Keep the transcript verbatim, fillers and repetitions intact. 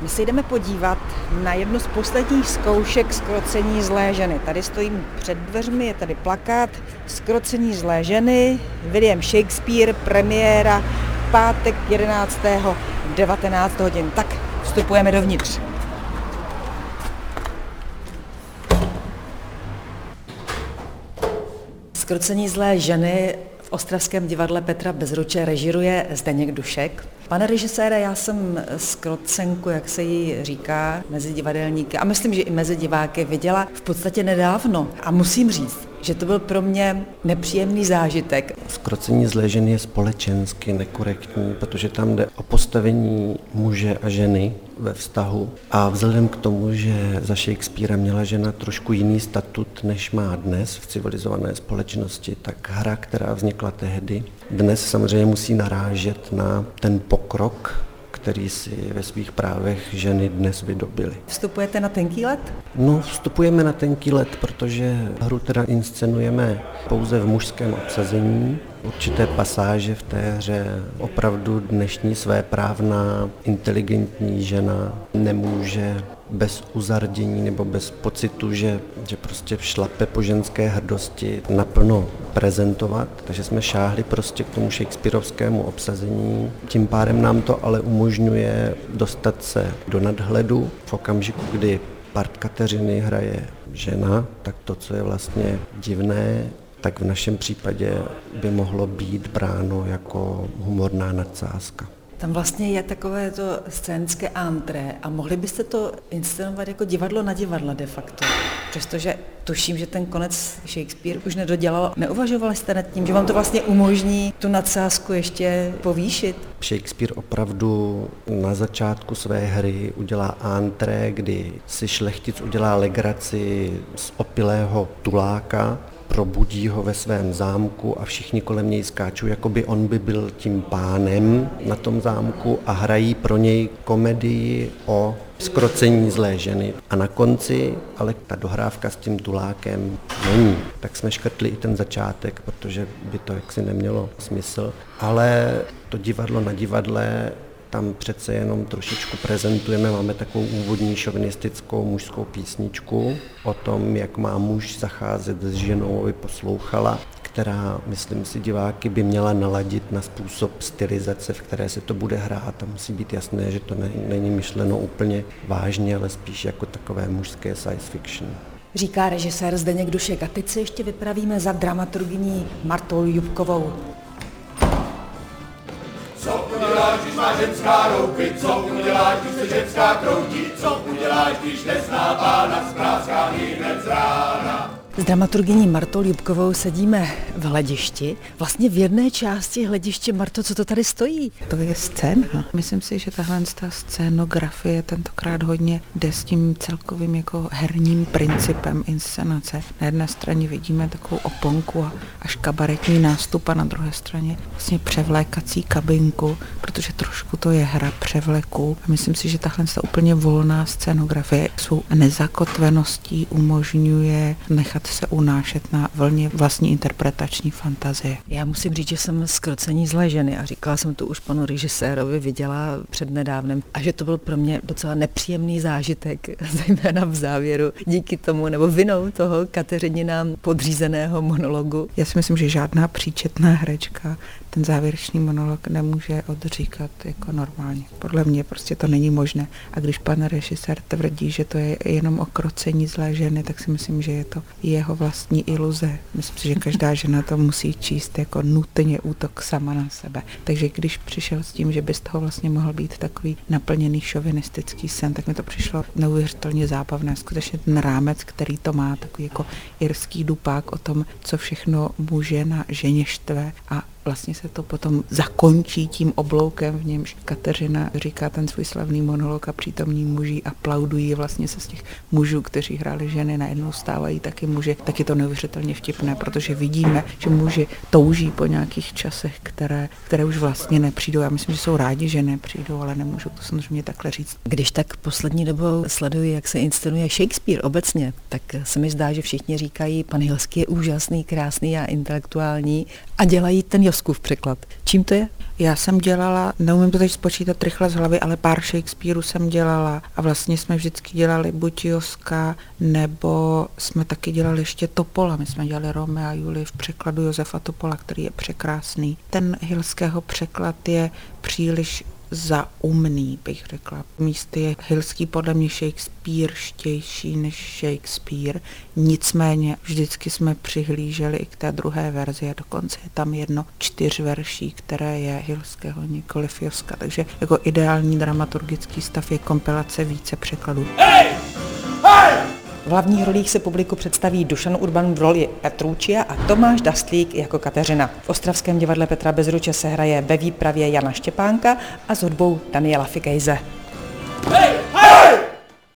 My se jdeme podívat na jednu z posledních zkoušek Zkrocení zlé ženy. Tady stojím před dveřmi, je tady plakát Zkrocení zlé ženy, William Shakespeare, premiéra, pátek jedenáctého devatenáct hodin. Tak vstupujeme dovnitř. Zkrocení zlé ženy v ostravském divadle Petra Bezruče režiruje Zdeněk Dušek. Pane režisére, já jsem zkrocenku, jak se jí říká, mezi divadelníky a myslím, že i mezi diváky viděla v podstatě nedávno. A musím říct, že to byl pro mě nepříjemný zážitek. Zkrocení zlé ženy je společensky nekorektní, protože tam jde o postavení muže a ženy ve vztahu. A vzhledem k tomu, že za Shakespearea měla žena trošku jiný statut, než má dnes v civilizované společnosti, tak hra, která vznikla tehdy, dnes samozřejmě musí narážet na ten pokrok, který si ve svých právech ženy dnes vydobily. Vstupujete na tenký led? No, vstupujeme na tenký led, protože hru teda inscenujeme pouze v mužském obsazení. Určité pasáže v té hře opravdu dnešní svéprávná, inteligentní žena nemůže bez uzardění nebo bez pocitu, že, že prostě šlape po ženské hrdosti naplno prezentovat. Takže jsme šáhli prostě k tomu shakespearovskému obsazení. Tím pádem nám to ale umožňuje dostat se do nadhledu v okamžiku, kdy part Kateřiny hraje žena, tak to, co je vlastně divné, tak v našem případě by mohlo být bráno jako humorná nadsázka. Tam vlastně je takové to scénské antré a mohli byste to inscenovat jako divadlo na divadla de facto. Přestože tuším, že ten konec Shakespeare už nedodělal. Neuvažovali jste nad tím, že vám to vlastně umožní tu nadsázku ještě povýšit? Shakespeare opravdu na začátku své hry udělá antré, kdy si šlechtic udělá legraci z opilého tuláka, probudí ho ve svém zámku a všichni kolem něj skáčou, jako by on by byl tím pánem na tom zámku a hrají pro něj komedii o zkrocení zlé ženy. A na konci, ale ta dohrávka s tím tulákem není. Tak jsme škrtli i ten začátek, protože by to jaksi nemělo smysl. Ale to divadlo na divadle, tam přece jenom trošičku prezentujeme, máme takovou úvodní šovinistickou mužskou písničku o tom, jak má muž zacházet s ženou, aby poslouchala, která, myslím si, diváky by měla naladit na způsob stylizace, v které se to bude hrát. A musí být jasné, že to ne, není myšleno úplně vážně, ale spíš jako takové mužské science fiction. Říká režisér Zdeněk Dušek. A teď se ještě vypravíme za dramaturgyní Martou Jubkovou. Co uděláš, když má ženská rouky? Co uděláš, když se ženská kroutí? Co uděláš, když nezná pána, zpráská hned z rána? S dramaturgyní Martou Jubkovou sedíme v hledišti. Vlastně v jedné části hlediště, Marto, co to tady stojí? To je scéna. Myslím si, že tahle scénografie tentokrát hodně jde s tím celkovým jako herním principem inscenace. Na jedné straně vidíme takovou oplonku a až kabaretní nástup a na druhé straně vlastně převlékací kabinku, protože trošku to je hra převleků. A myslím si, že tahle úplně volná scénografie svou nezakotveností umožňuje nechat se unášet na vlně vlastní interpretační fantazie. Já musím říct, že jsem Zkrocení zlé ženy a říkala jsem to už panu režisérovi, viděla přednedávnem a že to byl pro mě docela nepříjemný zážitek, zejména v závěru, díky tomu nebo vinou toho Kateřinina podřízeného monologu. Já si myslím, že žádná příčetná herečka ten závěrečný monolog nemůže odříkat jako normálně. Podle mě prostě to není možné. A když pan režisér tvrdí, že to je jenom o krocení zlé ženy, tak si myslím, že je to jeho vlastní iluze. Myslím si, že každá žena to musí číst jako nutně útok sama na sebe. Takže když přišel s tím, že by z toho vlastně mohl být takový naplněný šovinistický sen, tak mi to přišlo neuvěřitelně zábavné. Skutečně ten rámec, který to má, takový jako irský dupák o tom, co všechno muže na ženě štve a vlastně se to potom zakončí tím obloukem, v němž Kateřina říká ten svůj slavný monolog a přítomní muži aplaudují vlastně se z těch mužů, kteří hráli ženy, najednou stávají taky muži, tak je to neuvěřitelně vtipné, protože vidíme, že muži touží po nějakých časech, které, které už vlastně nepřijdou. Já myslím, že jsou rádi, že nepřijdou, ale nemůžu to samozřejmě takhle říct. Když tak poslední dobou sleduji, jak se inscenuje Shakespeare obecně, tak se mi zdá, že všichni říkají, pan Hilský je úžasný, krásný a intelektuální a dělají ten Hilskův překlad. Čím to je? Já jsem dělala, neumím to teď spočítat rychle z hlavy, ale pár Shakespeareů jsem dělala a vlastně jsme vždycky dělali buď Joska, nebo jsme taky dělali ještě Topola. My jsme dělali Romea a Julii v překladu Josefa Topola, který je překrásný. Ten Hilského překlad je příliš zaumný, bych řekla. Místy je Hilský podle mě Shakespeareštější než Shakespeare, nicméně vždycky jsme přihlíželi i k té druhé verzi a dokonce je tam jedno čtyřverší, které je Hilského, nikoliv Joska, takže jako ideální dramaturgický stav je kompilace více překladů. Hej! Hej! V hlavních rolích se publiku představí Dušan Urban v roli Petručia a Tomáš Dastlík jako Kateřina. V Ostravském divadle Petra Bezruče se hraje ve výpravě Jana Štěpánka a s hudbou Daniela Fikejze.